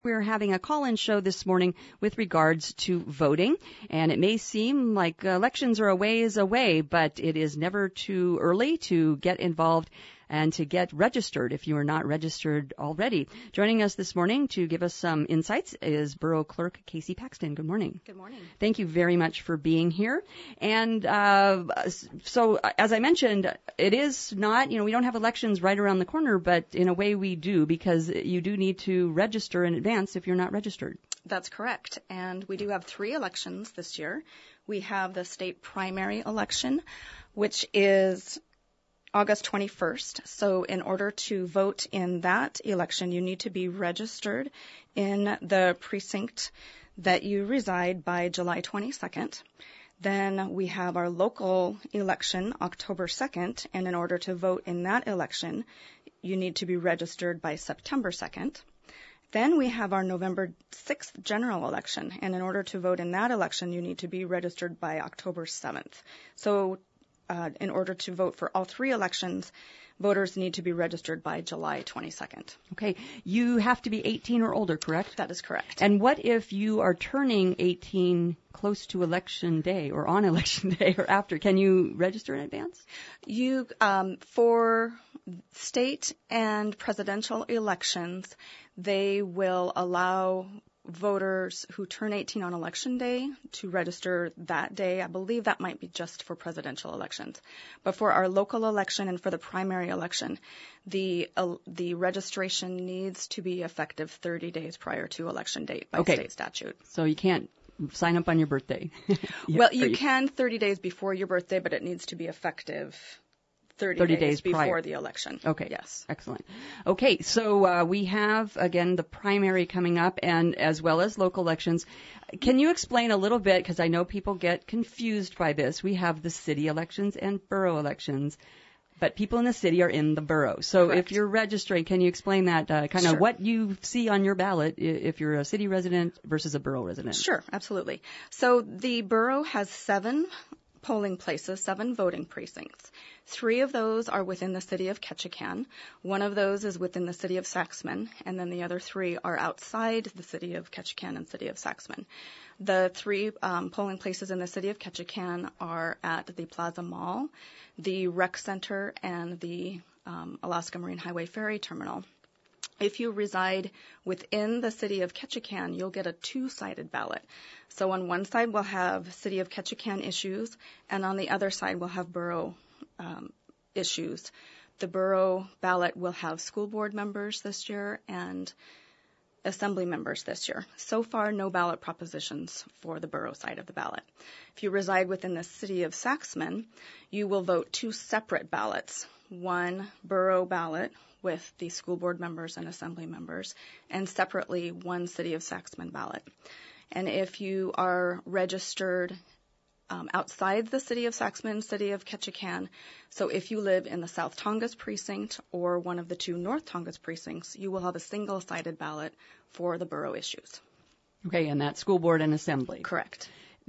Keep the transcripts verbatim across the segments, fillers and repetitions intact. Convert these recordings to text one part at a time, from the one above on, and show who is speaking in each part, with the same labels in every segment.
Speaker 1: We're having a call-in show this morning with regards to voting, and it may seem like elections are a ways away, but it is never too early to get involved and to get registered if you are not registered already. Joining us this morning to give us some insights is Borough Clerk Casey Paxton. Good morning.
Speaker 2: Good morning.
Speaker 1: Thank you very much for being here. And uh, so, as I mentioned, it is not, you know, we don't have elections right around the corner, but in a way we do, because you do need to register in advance if you're not registered.
Speaker 2: That's correct. And we do have three elections this year. We have the state primary election, which is August twenty-first. So in order to vote in that election, you need to be registered in the precinct that you reside by July twenty-second. Then we have our local election, October second, and in order to vote in that election, you need to be registered by September second. Then we have our November sixth general election, and in order to vote in that election, you need to be registered by October seventh. So Uh, in order to vote for all three elections, voters need to be registered by July twenty-second.
Speaker 1: Okay. You have to be eighteen or older, correct?
Speaker 2: That is correct.
Speaker 1: And what if you are turning eighteen close to election day or on election day or after? Can you register in advance?
Speaker 2: You, um, for state and presidential elections, they will allow voters who turn eighteen on election day to register that day. I believe that might be just for presidential elections. But for our local election and for the primary election, the uh, the registration needs to be effective thirty days prior to election date by
Speaker 1: okay.
Speaker 2: state statute.
Speaker 1: So you can't sign up on your birthday.
Speaker 2: yeah, well, you, you can thirty days before your birthday, but it needs to be effective thirty,
Speaker 1: thirty
Speaker 2: days,
Speaker 1: days
Speaker 2: before
Speaker 1: prior.
Speaker 2: the election.
Speaker 1: Okay.
Speaker 2: Yes.
Speaker 1: Excellent. Okay. So uh, we have, again, the primary coming up, and as well as local elections. Can you explain a little bit, because I know people get confused by this. We have the city elections and borough elections, but people in the city are in the borough. So
Speaker 2: Correct.
Speaker 1: if you're registering, can you explain that, uh, kind of
Speaker 2: Sure.
Speaker 1: what you see on your ballot if you're a city resident versus a borough resident?
Speaker 2: Sure, absolutely. So the borough has seven polling places, seven voting precincts. Three of those are within the city of Ketchikan. One of those is within the city of Saxman, and then the other three are outside the city of Ketchikan and city of Saxman. The three um, polling places in the city of Ketchikan are at the Plaza Mall, the Rec Center, and the um, Alaska Marine Highway Ferry Terminal. If you reside within the city of Ketchikan, you'll get a two-sided ballot. So on one side, we'll have city of Ketchikan issues, and on the other side, we'll have borough um, issues. The borough ballot will have school board members this year and assembly members this year. So far, no ballot propositions for the borough side of the ballot. If you reside within the city of Saxman, you will vote two separate ballots. One borough ballot with the school board members and assembly members, and separately one city of Saxman ballot. And if you are registered um, outside the city of Saxman, city of Ketchikan, so if you live in the South Tongass precinct or one of the two North Tongass precincts, you will have a single-sided ballot for the borough issues.
Speaker 1: Okay, and that's school board and assembly.
Speaker 2: Correct.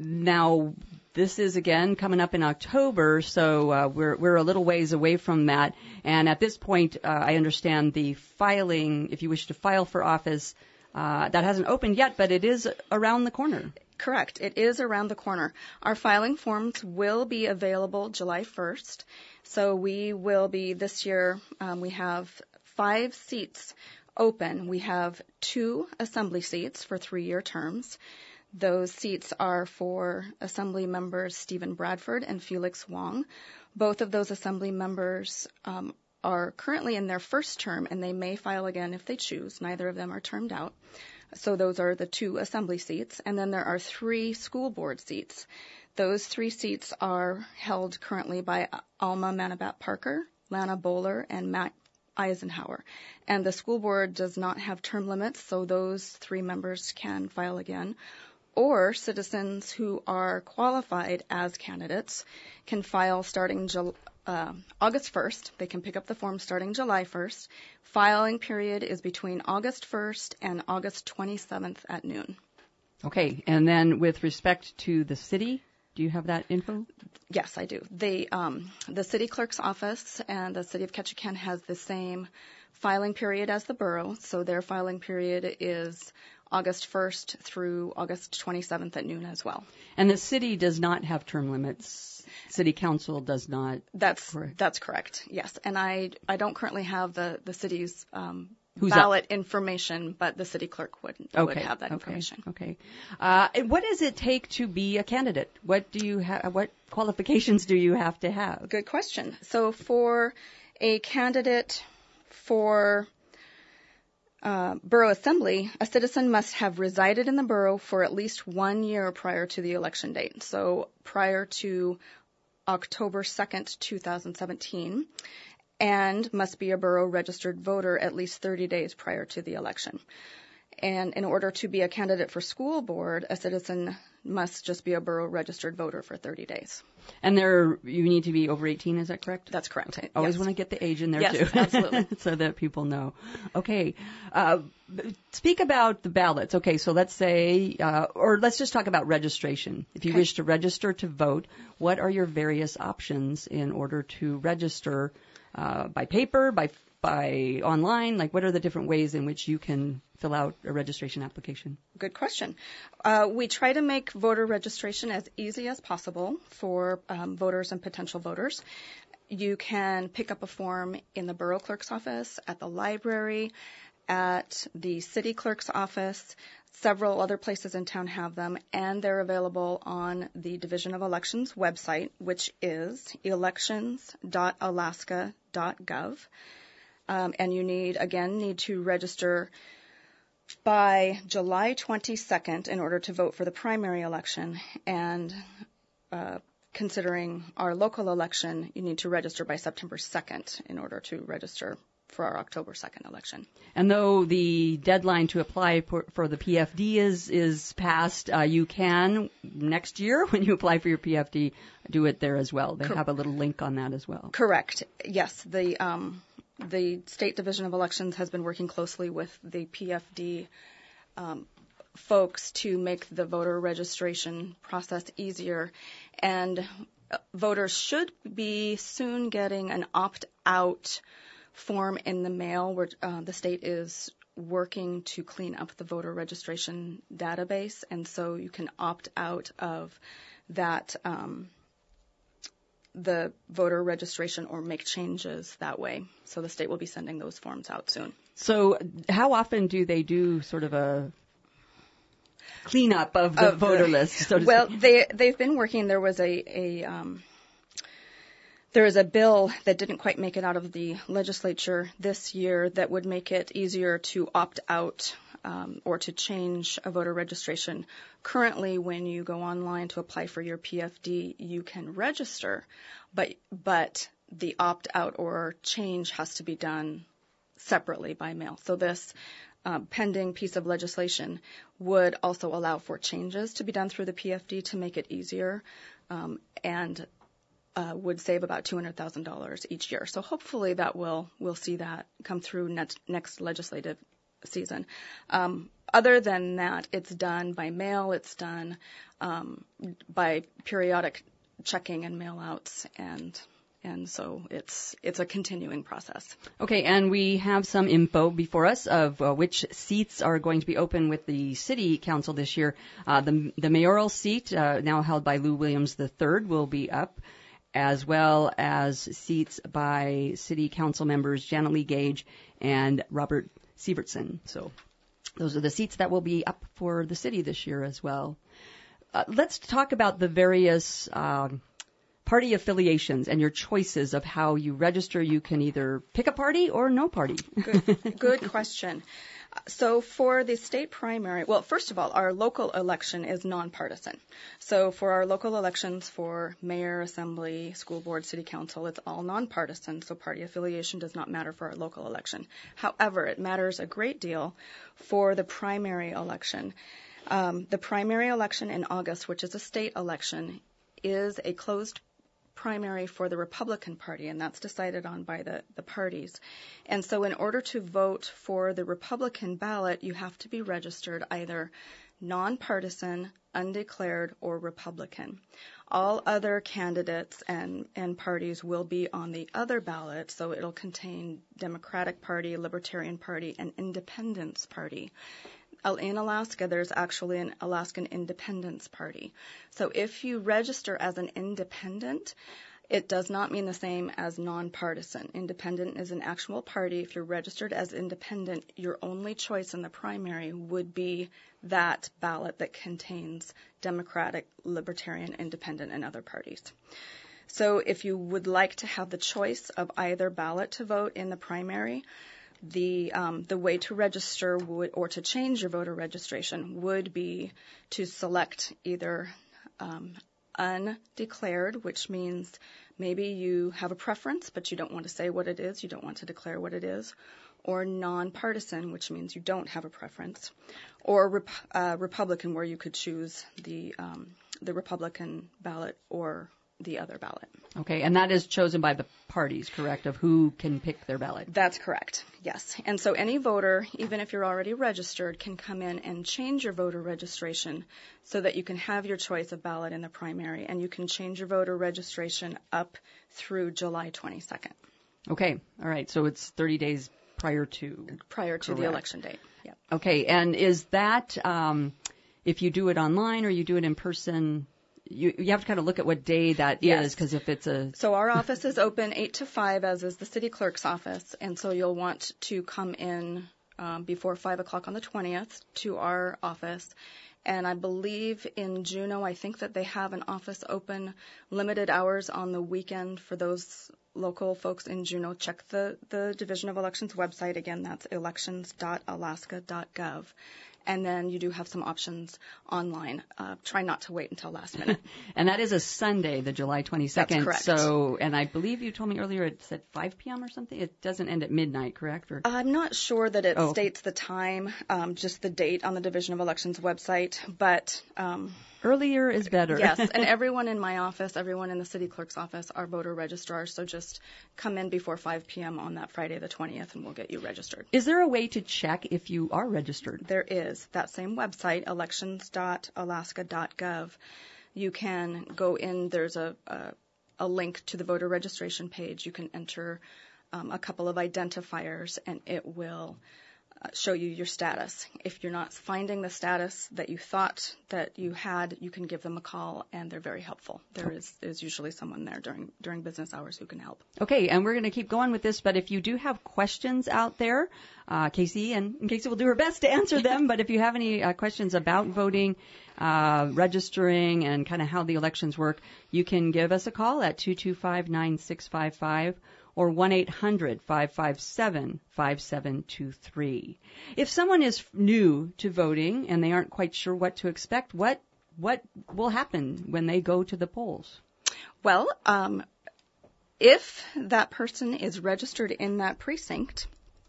Speaker 1: Now, this is, again, coming up in October, so uh, we're we're a little ways away from that. And at this point, uh, I understand the filing, if you wish to file for office, uh, that hasn't opened yet, but it is around the corner.
Speaker 2: Correct. It is around the corner. Our filing forms will be available July first. So we will be, this year, um, we have five seats open. We have two assembly seats for three-year terms. Those seats are for Assembly members Stephen Bradford and Felix Wong. Both of those Assembly members um, are currently in their first term, and they may file again if they choose. Neither of them are termed out. So those are the two Assembly seats. And then there are three school board seats. Those three seats are held currently by Alma Manabat Parker, Lana Bowler, and Matt Eisenhower. And the school board does not have term limits, so those three members can file again. Or citizens who are qualified as candidates can file starting Jul- uh, August first. They can pick up the form starting July first. Filing period is between August first and August twenty-seventh at noon.
Speaker 1: Okay, and then with respect to the city Do you have that info?
Speaker 2: Yes, I do. The um, the city clerk's office and the city of Ketchikan has the same filing period as the borough, so their filing period is August first through August twenty-seventh at noon as well.
Speaker 1: And the city does not have term limits. City council does not.
Speaker 2: That's
Speaker 1: correct.
Speaker 2: That's correct. Yes, and I I don't currently have the the city's um,
Speaker 1: Who's
Speaker 2: ballot
Speaker 1: up?
Speaker 2: information, but the city clerk would
Speaker 1: Okay.
Speaker 2: would have that
Speaker 1: okay.
Speaker 2: information.
Speaker 1: Okay. Uh, and what does it take to be a candidate? What do you have? What qualifications do you have to have?
Speaker 2: Good question. So for a candidate for uh, borough assembly, a citizen must have resided in the borough for at least one year prior to the election date. So prior to October second, two thousand seventeen, and must be a borough registered voter at least thirty days prior to the election. And in order to be a candidate for school board, a citizen must just be a borough registered voter for thirty days.
Speaker 1: And there, you need to be over eighteen, is that correct?
Speaker 2: That's correct.
Speaker 1: Okay. Always
Speaker 2: Yes.
Speaker 1: want to get the age in there
Speaker 2: Yes,
Speaker 1: too.
Speaker 2: absolutely.
Speaker 1: So that people know. Okay. Uh, speak about the ballots. Okay, so let's say, uh, or let's just talk about registration. If you
Speaker 2: Okay.
Speaker 1: wish to register to vote, what are your various options in order to register uh, by paper, by by online? Like, what are the different ways in which you can fill out a registration application?
Speaker 2: Good question. Uh, we try to make voter registration as easy as possible for um, voters and potential voters. You can pick up a form in the borough clerk's office, at the library, at the city clerk's office. Several other places in town have them, and they're available on the Division of Elections website, which is elections dot alaska dot gov. Um, and you need, again, need to register by July twenty-second in order to vote for the primary election. And uh, considering our local election, you need to register by September second in order to register for our October second election.
Speaker 1: And though the deadline to apply for, for the P F D is is passed, uh, you can next year when you apply for your P F D do it there as well. They
Speaker 2: Cor-
Speaker 1: have a little link on that as well.
Speaker 2: Correct. Yes, the um, the State Division of Elections has been working closely with the P F D um, folks to make the voter registration process easier. And uh, voters should be soon getting an opt-out form in the mail where uh, the state is working to clean up the voter registration database. And so you can opt out of that um, the voter registration or make changes that way. So the state will be sending those forms out soon.
Speaker 1: So how often do they do sort of a cleanup of the
Speaker 2: Of the-
Speaker 1: voter list, so to
Speaker 2: Well,
Speaker 1: speak?
Speaker 2: they, they've been working. There was a, a um, there is a bill that didn't quite make it out of the legislature this year that would make it easier to opt out um, or to change a voter registration. Currently, when you go online to apply for your P F D, you can register, but but the opt out or change has to be done separately by mail. So this uh, pending piece of legislation would also allow for changes to be done through the P F D to make it easier um, and uh, would save about two hundred thousand dollars each year. So hopefully that will we'll see that come through next, next legislative season. Um, other than that, it's done by mail. It's done um, by periodic checking and mail outs, and and so it's it's a continuing process.
Speaker 1: Okay, and we have some info before us of uh, which seats are going to be open with the city council this year. Uh, the the mayoral seat, uh, now held by Lou Williams the third, will be up, as well as seats by city council members Janet Lee Gage and Robert Sievertson. So those are the seats that will be up for the city this year as well. Uh, let's talk about the various um, party affiliations and your choices of how you register. You can either pick a party or no party.
Speaker 2: Good, good question. So for the state primary, well, first of all, our local election is nonpartisan. So for our local elections for mayor, assembly, school board, city council, it's all nonpartisan. So party affiliation does not matter for our local election. However, it matters a great deal for the primary election. Um, the primary election in August, which is a state election, is a closed primary for the Republican Party, and that's decided on by the, the parties. And so in order to vote for the Republican ballot, you have to be registered either nonpartisan, undeclared, or Republican. All other candidates and, and parties will be on the other ballot, so it'll contain Democratic Party, Libertarian Party, and Independence Party. In Alaska, there's actually an Alaskan Independence Party. So if you register as an independent, it does not mean the same as nonpartisan. Independent is an actual party. If you're registered as independent, your only choice in the primary would be that ballot that contains Democratic, Libertarian, Independent, and other parties. So if you would like to have the choice of either ballot to vote in the primary, The um, the way to register would, or to change your voter registration would be to select either um, undeclared, which means maybe you have a preference, but you don't want to say what it is, you don't want to declare what it is, or nonpartisan, which means you don't have a preference, or rep- uh, Republican, where you could choose the um, the Republican ballot or the other ballot.
Speaker 1: Okay, and that is chosen by the parties, correct, of who can pick their ballot?
Speaker 2: That's correct, yes. And so any voter, even if you're already registered, can come in and change your voter registration so that you can have your choice of ballot in the primary, and you can change your voter registration up through July twenty-second.
Speaker 1: Okay, all right, so it's thirty days prior to...
Speaker 2: Prior to
Speaker 1: correct.
Speaker 2: the election date, yep.
Speaker 1: Okay, and is that, um, if you do it online or you do it in person... You, you have to kind of look at what day that
Speaker 2: yes.
Speaker 1: is, because if it's a...
Speaker 2: So our office is open eight to five, as is the city clerk's office, and so you'll want to come in um, before five o'clock on the twentieth to our office. And I believe in Juneau, I think that they have an office open limited hours on the weekend for those local folks in Juneau. Check the, the Division of Elections website. Again, that's elections dot alaska dot gov. And then you do have some options online. Uh, try not to wait until last minute.
Speaker 1: And that is a Sunday, the July twenty-second.
Speaker 2: That's correct.
Speaker 1: So, and I believe you told me earlier it's at five p.m. or something. It doesn't end at midnight, correct? Or?
Speaker 2: I'm not sure that it
Speaker 1: oh.
Speaker 2: states the time, um, just the date on the Division of Elections website, but... Um,
Speaker 1: Earlier is better.
Speaker 2: Yes, and everyone in my office, everyone in the city clerk's office are voter registrars, so just come in before five p.m. on that Friday the twentieth, and we'll get you registered.
Speaker 1: Is there a way to check if you are registered?
Speaker 2: There is. That same website, elections dot alaska dot gov. You can go in. There's a, a, a link to the voter registration page. You can enter um, a couple of identifiers, and it will uh, show you your status. If you're not finding the status that you thought that you had, you can give them a call, and they're very helpful. There is, is usually someone there during during business hours who can help.
Speaker 1: Okay, and we're going to keep going with this, but if you do have questions out there, uh, Casey, and Casey will do her best to answer them, but if you have any uh, questions about voting, uh, registering, and kind of how the elections work, you can give us a call at two two five, nine six five five or one eight hundred, five five seven, five seven two three. If someone is new to voting and they aren't quite sure what to expect, what what will happen when they go to the polls?
Speaker 2: Well, um, if that person is registered in that precinct,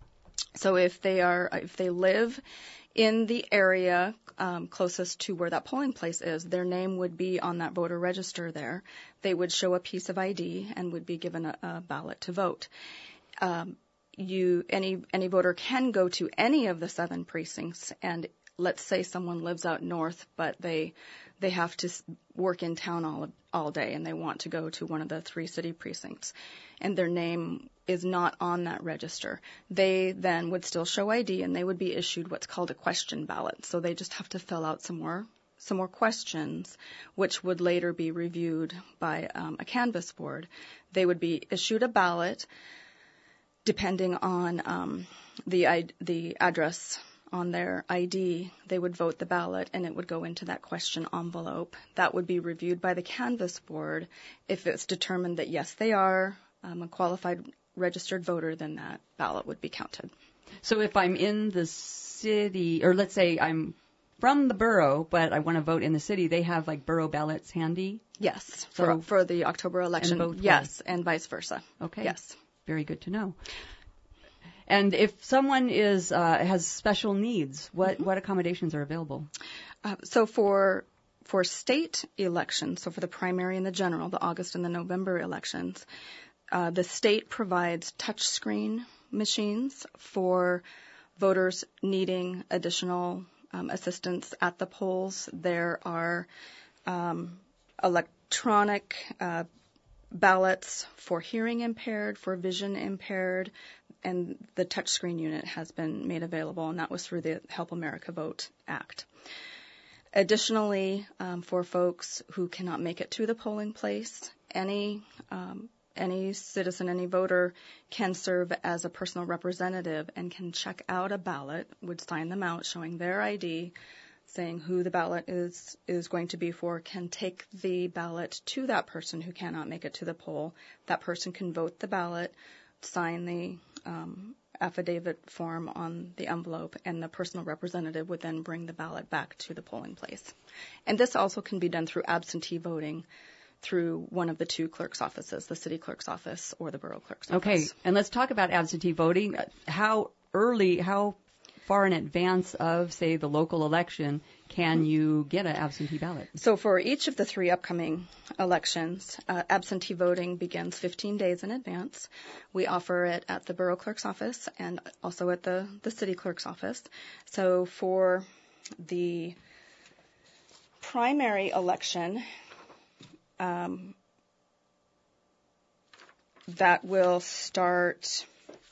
Speaker 2: so if they are, if they live in the area um, closest to where that polling place is, their name would be on that voter register there. They would show a piece of I D and would be given a, a ballot to vote. Um, you, any any voter can go to any of the seven precincts, and let's say someone lives out north, but they they have to work in town all all day, and they want to go to one of the three city precincts, and their name is not on that register. They then would still show I D, and they would be issued what's called a question ballot. So they just have to fill out some more some more questions, which would later be reviewed by um, a canvass board. They would be issued a ballot depending on um, the the address on their I D. They would vote the ballot, and it would go into that question envelope. That would be reviewed by the canvass board. If it's determined that, yes, they are um, a qualified registered voter, then that ballot would be counted.
Speaker 1: So if I'm in the city, or let's say I'm from the borough, but I want to vote in the city, they have like borough ballots handy?
Speaker 2: Yes,
Speaker 1: so,
Speaker 2: for, for the October election.
Speaker 1: And both
Speaker 2: yes,
Speaker 1: ways.
Speaker 2: And vice versa.
Speaker 1: Okay.
Speaker 2: Yes.
Speaker 1: Very good to know. And if someone is uh, has special needs, what, mm-hmm. what accommodations are available?
Speaker 2: Uh, so for for state elections, so for the primary and the general, the August and the November elections, uh, the state provides touchscreen machines for voters needing additional um, assistance at the polls. There are um, electronic uh, ballots for hearing impaired, for vision impaired, and the touchscreen unit has been made available, and that was through the Help America Vote Act. Additionally, um, for folks who cannot make it to the polling place, any um, any citizen, any voter can serve as a personal representative and can check out a ballot, would sign them out showing their I D, saying who the ballot is is going to be for, can take the ballot to that person who cannot make it to the poll. That person can vote the ballot, sign the um, affidavit form on the envelope, and the personal representative would then bring the ballot back to the polling place. And this also can be done through absentee voting through one of the two clerk's offices, the city clerk's office or the borough clerk's office.
Speaker 1: Okay, and let's talk about absentee voting. How early, how far in advance of, say, the local election can you get an absentee ballot?
Speaker 2: So for each of the three upcoming elections, uh, absentee voting begins fifteen days in advance. We offer it at the borough clerk's office and also at the, the city clerk's office. So for the primary election, um, that will start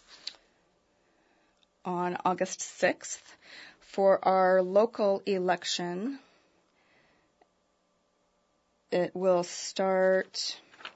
Speaker 2: on August sixth. For our local election, it will start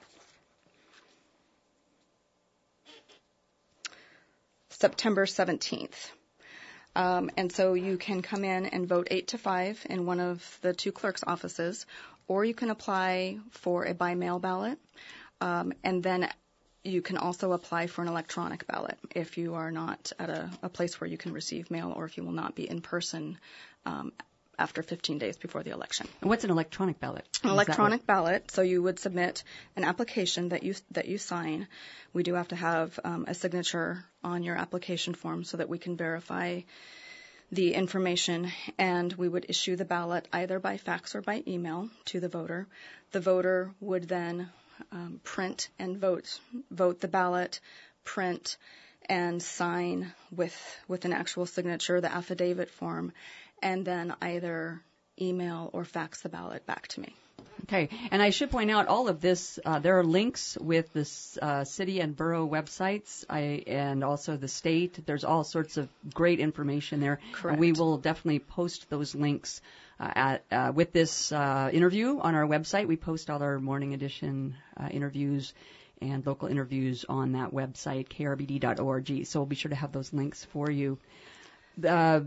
Speaker 2: September seventeenth. Um, and so you can come in and vote eight to five in one of the two clerk's offices, or you can apply for a by-mail ballot, um, and then you can also apply for an electronic ballot if you are not at a, a place where you can receive mail, or if you will not be in person um, after fifteen days before the election.
Speaker 1: And what's an electronic ballot?
Speaker 2: An electronic ballot, so you would submit an application that you that you sign. We do have to have um, a signature on your application form so that we can verify the information, and we would issue the ballot either by fax or by email to the voter. The voter would then Um, print and vote, vote the ballot, print and sign with with an actual signature, the affidavit form, and then either email or fax the ballot back to me.
Speaker 1: Okay, and I should point out all of this, uh, there are links with the uh, city and borough websites I, and also the state. There's all sorts of great information there.
Speaker 2: Correct.
Speaker 1: And we will definitely post those links uh, at, uh, with this uh, interview on our website. We post all our morning edition uh, interviews and local interviews on that website, k r b d dot org. So we'll be sure to have those links for you. Uh,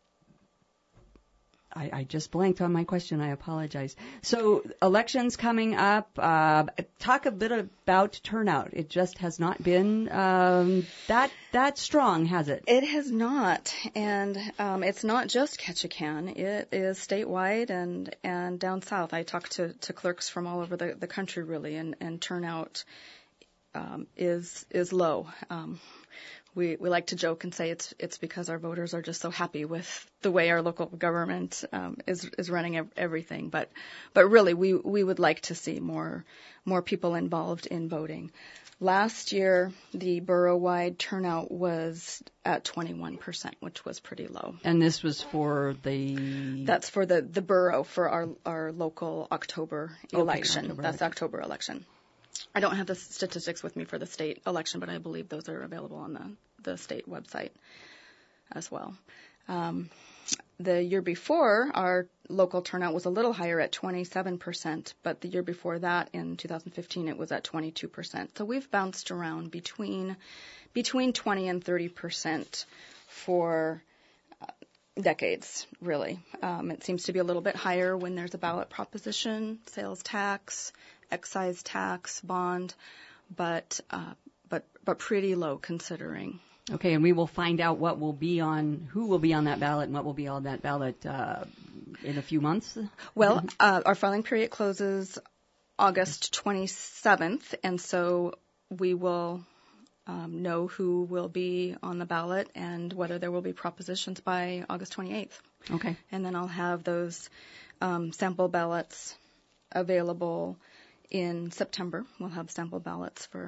Speaker 1: I, I just blanked on my question. I apologize. So elections coming up. Uh, talk a bit about turnout. It just has not been um, that that strong, has it?
Speaker 2: It has not, and um, it's not just Ketchikan. It is statewide and and down south. I talked to, to clerks from all over the, the country, really, and, and turnout um, is is low. Um, We, we like to joke and say it's it's because our voters are just so happy with the way our local government um, is is running ev- everything. But but really, we we would like to see more more people involved in voting. Last year, the borough-wide turnout was at twenty-one percent, which was pretty low.
Speaker 1: And this was for the...
Speaker 2: That's for the, the borough, for our, our local October election.
Speaker 1: Okay, October
Speaker 2: That's
Speaker 1: election.
Speaker 2: October election. I don't have the statistics with me for the state election, but I believe those are available on the, the state website as well. Um, the year before, our local turnout was a little higher at twenty-seven percent, but the year before that, in two thousand fifteen, it was at twenty-two percent. So we've bounced around between between twenty and thirty percent for uh, decades, really. Um, it seems to be a little bit higher when there's a ballot proposition, sales tax, excise tax, bond, but uh, but but pretty low considering.
Speaker 1: Okay, and we will find out what will be on, who will be on that ballot and what will be on that ballot uh, in a few months.
Speaker 2: Well, uh, our filing period closes August twenty-seventh, and so we will um, know who will be on the ballot and whether there will be propositions by August twenty-eighth.
Speaker 1: Okay.
Speaker 2: And then I'll have those um, sample ballots available in September. We'll have sample ballots for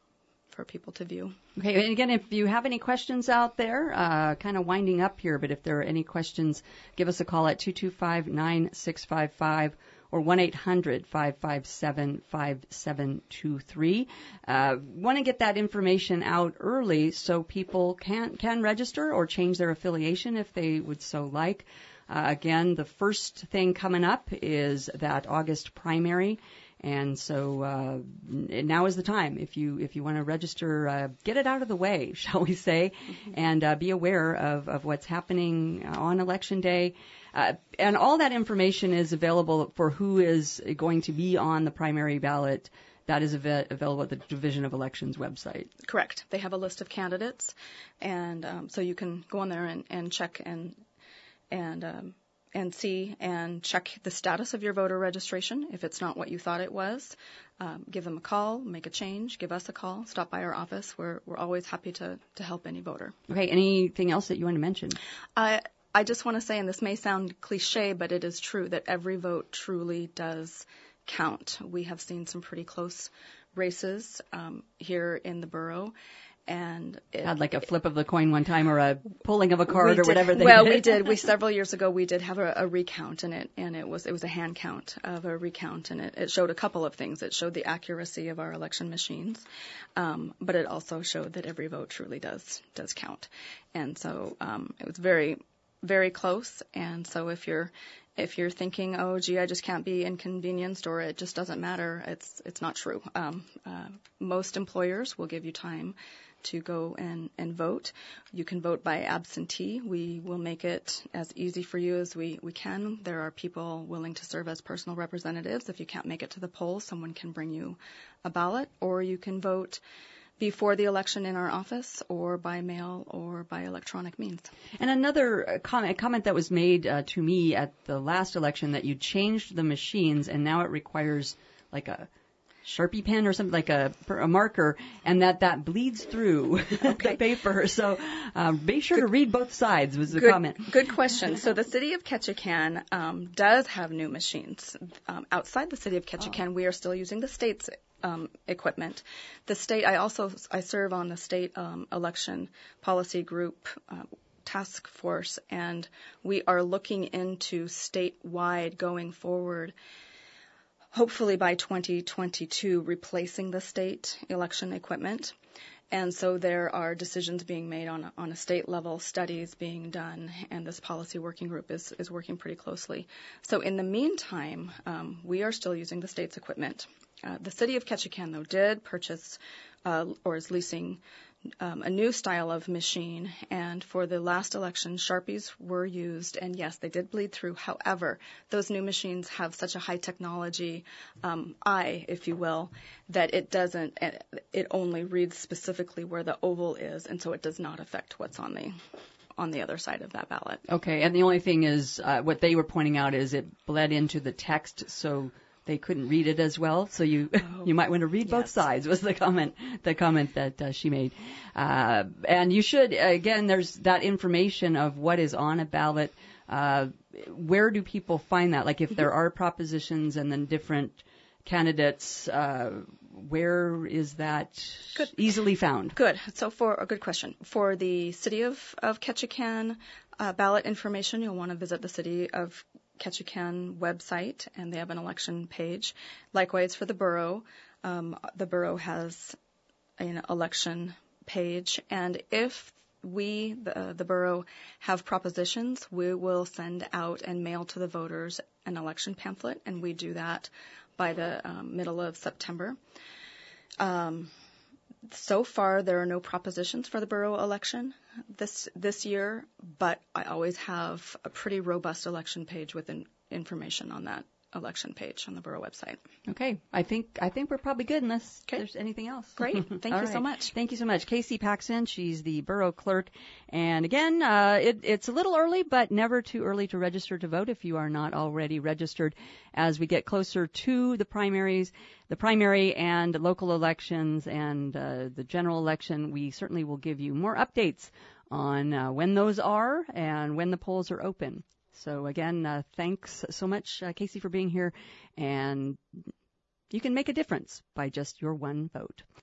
Speaker 2: for people to view.
Speaker 1: Okay, and again, if you have any questions out there, uh, kind of winding up here, but if there are any questions, give us a call at two two five, nine six five five or one eight hundred, five five seven, five seven two three. Uh, want to get that information out early so people can, can register or change their affiliation if they would so like. Uh, again, the first thing coming up is that August primary. And so uh, now is the time. If you if you want to register, uh, get it out of the way, shall we say, mm-hmm. and uh, be aware of, of what's happening on Election Day. Uh, and all that information is available for who is going to be on the primary ballot. That is av- available at the Division of Elections website.
Speaker 2: Correct. They have a list of candidates, and um, so you can go on there and, and check and and um, and see and check the status of your voter registration. If it's not what you thought it was, um, give them a call, make a change, give us a call, stop by our office. We're we're always happy to, to help any voter.
Speaker 1: Okay, anything else that you want to mention?
Speaker 2: Uh, I just want to say, and this may sound cliche, but it is true, that every vote truly does count. We have seen some pretty close races um, here in the borough. And it
Speaker 1: had like a flip of the coin one time, or a pulling of a card, or
Speaker 2: did,
Speaker 1: whatever they
Speaker 2: well,
Speaker 1: did.
Speaker 2: we did. We several years ago we did have a, a recount, and it and it was it was a hand count of a recount, and it, it showed a couple of things. It showed the accuracy of our election machines, um, but it also showed that every vote truly does does count, and so um, it was very very close. And so if you're if you're thinking, oh, gee, I just can't be inconvenienced, or it just doesn't matter, it's it's not true. Um, uh, most employers will give you time to go and, and vote. You can vote by absentee. We will make it as easy for you as we, we can. There are people willing to serve as personal representatives. If you can't make it to the polls, someone can bring you a ballot, or you can vote before the election in our office, or by mail, or by electronic means.
Speaker 1: And another comment, a comment that was made uh, to me at the last election, that you changed the machines and now it requires like a Sharpie pen or something, like a, a marker, and that that bleeds through okay. the paper. So uh, be sure good. to read both sides was the
Speaker 2: good,
Speaker 1: comment.
Speaker 2: Good question. So the city of Ketchikan um, does have new machines. Um, outside the city of Ketchikan, oh. we are still using the state's um, equipment. The state, I also I serve on the state um, election policy group uh, task force, and we are looking into statewide going forward, hopefully by twenty twenty-two, replacing the state election equipment. And so there are decisions being made on a, on a state level, studies being done, and this policy working group is, is working pretty closely. So in the meantime, um, we are still using the state's equipment. Uh, the city of Ketchikan, though, did purchase uh, or is leasing Um, a new style of machine, and for the last election, Sharpies were used, and yes, they did bleed through. However, those new machines have such a high technology um, eye, if you will, that it doesn't, it only reads specifically where the oval is, and so it does not affect what's on the on the other side of that ballot.
Speaker 1: Okay, and the only thing is, uh, what they were pointing out is it bled into the text, so they couldn't read it as well, so you oh, you might want to read yes. both sides. Was the comment the comment that uh, she made, uh, and you should again. There's that information of what is on a ballot. Uh, where do people find that? Like if there are propositions and then different candidates, uh, where is that good. easily found?
Speaker 2: Good. So for a good question for the city of of Ketchikan uh, ballot information, you'll want to visit the city of Ketchikan website, and they have an election page. Likewise for the borough, um, the borough has an election page, and if we, the, the borough, have propositions, we will send out and mail to the voters an election pamphlet, and we do that by the um, middle of September. Um, So far, there are no propositions for the borough election this this year, but I always have a pretty robust election page with in, information on that election page on the borough website.
Speaker 1: Okay, I think I think we're probably good unless
Speaker 2: okay.
Speaker 1: there's anything else.
Speaker 2: Great, thank you
Speaker 1: right.
Speaker 2: so much.
Speaker 1: Thank you so much, Casey Paxson. She's the borough clerk, and again, uh, it, it's a little early, but never too early to register to vote if you are not already registered. As we get closer to the primaries, the primary and local elections and uh, the general election, we certainly will give you more updates on uh, when those are and when the polls are open. So again, uh, thanks so much, uh, Casey, for being here. And you can make a difference by just your one vote.